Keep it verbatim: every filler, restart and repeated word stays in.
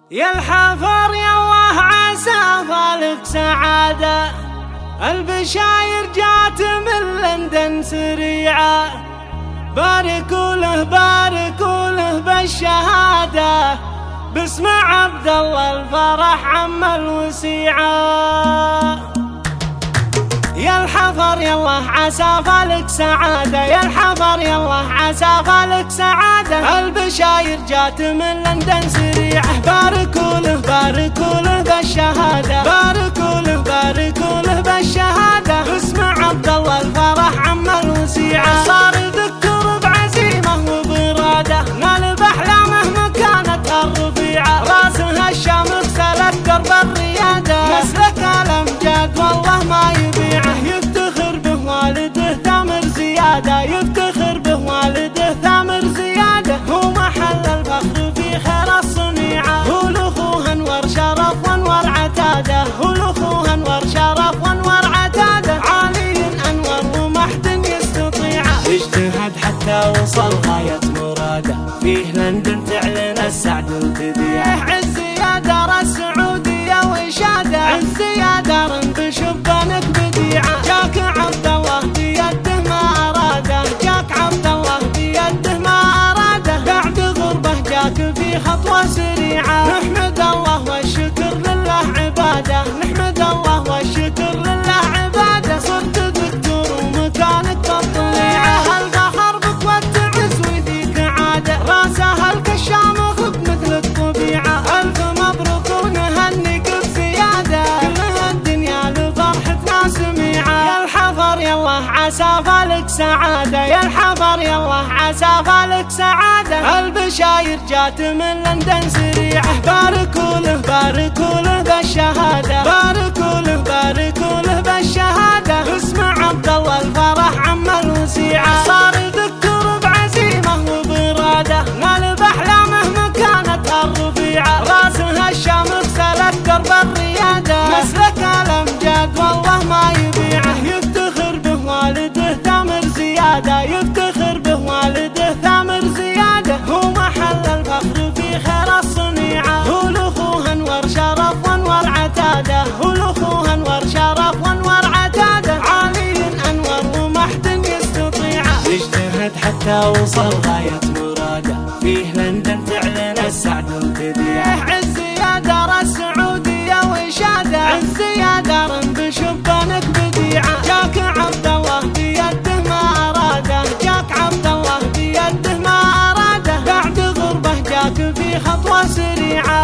يا الحفر يا الله عسى فالك سعادة، البشاير جات من لندن سريعة، باركوا له باركوا له بالشهادة، باسم عبد الله الفرح عم الوسيعة. يا الحفر يا الله عسى فالك سعادة، يا الحفر يا الله عسى فالك سعادة، البشاير جات من لندن سريعة، باركوا له باركوا له بالشهادة، باركوا له باركوا له بالشهادة، باسم عبد الله الفرح عم الوسيعة. صار دكتور بعزيمة وبرادة، نال بأحلامه مكانتها الرفيعة، راسها الشامخ سلك درب الريادة، مسلك الأمجاد والله ما يبيعه، يفتخر به والده ثامر زيادة، يفتخر به والده ثامر زيادة، هو محل الفخر في خير الصنيعة، هو لأخوه أنور شرف وانور عتادة، هو لأخوه أنور شرف وانور عتادة، عالي أنور ومحد يستطيعه، اجتهد حتى وصل غاية مراده، فيه لندن تعلن السعد وتذيعه، عز يا دار السعودية وإشادة، عز يا دار بشبانك بديعة، جاك عبد الله بيده ما أراده، جاك عبد الله بيده ما أراده، بعد غربة جاك في خطوة سريعة، نحمد الله والشكر لله عباده، نحمد الله والشكر لله عباده، صرت دكتور ومكانك بالطليعة، الفخر بك والتعز وذيك عادة، راسها الكشامخ بمثل الطبيعة، ألف مبروك ونهنيك بزيادة، كلها الدنيا لفرحتنا سميعة. يا الحفر يا الله عسى فالك سعادة، يا الحفر يا الله عسى فالك سعادة، البشاير جات من لندن سريعة، باركوا له باركوا له بالشهادة، باركوا له باركوا له بالشهادة، باسم عبد الله الفرح عم الوسيعة. صار دكتور بعزيمة وبرادة، نال بأحلامه مكانتها الرفيعة، راسها الشامخ سلك درب الريادة، مسلك الأمجاد والله ما يبيعه، يفتخر به والده ثامر زيادة، يفتخر به والده ثامر زيادة، هو محل الفخر في خير الصنيعة، هو لأخوه أنور شرف وانور عتادة، هو لأخوه أنور شرف وانور عتادة، عالي أنور ومحد يستطيعه، اجتهد حتى وصل غاية مراده، فيه لندن تعلن السعد وتذيعه، عز يا دار السعودية وإشادة، عز يا دار بشبانك بديعة، جاك عبد الله بيده ما أراده، جاك عبد الله بيده ما أراده، بعد غربة جاك في خطوة سريعة.